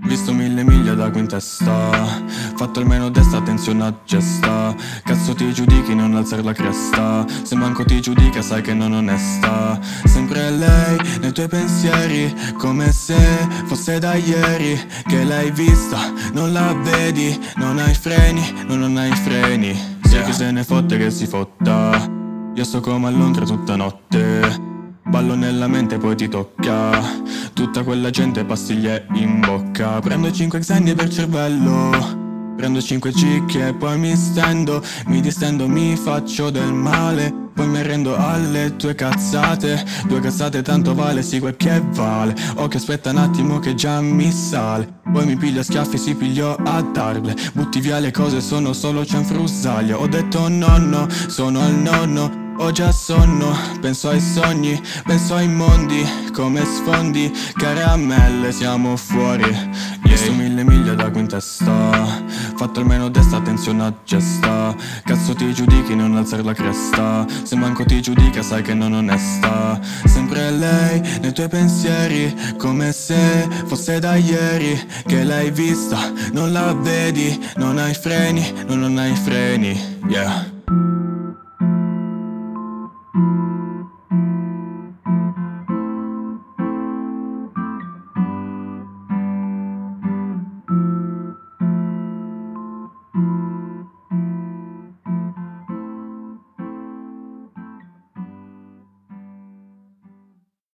Visto 1000 miglia da qui in testa, fatto almeno destra, attenzione a gesta. Cazzo ti giudichi, non alzare la cresta. Se manco ti giudica sai che non onesta. Sempre lei nei tuoi pensieri, come se fosse da ieri che l'hai vista. Non la vedi, non hai freni, non hai freni. Sia che se ne fotte che si fotta. Io sto come a Londra tutta notte, ballo nella mente poi ti tocca. Tutta quella gente pastiglie in bocca. Prendo 5 xenni per cervello, prendo 5 cicche e poi mi stendo. Mi distendo, mi faccio del male, poi mi rendo alle tue cazzate. 2 cazzate tanto vale, sì quel che vale. Occhio aspetta un attimo che già mi sale. Poi mi piglio a schiaffi, si pigliò a targle. Butti via le cose, sono solo cianfrusaglia. Ho detto nonno, sono al nonno. Ho già sonno, penso ai sogni, penso ai mondi, come sfondi, caramelle siamo fuori. Visto 1000 miglia da qui in testa, fatto almeno destra, attenzione a gesta. Cazzo ti giudichi, non alzare la cresta. Se manco ti giudica sai che non onesta. Sempre lei nei tuoi pensieri, come se fosse da ieri che l'hai vista. Non la vedi, non hai freni, non hai freni, yeah.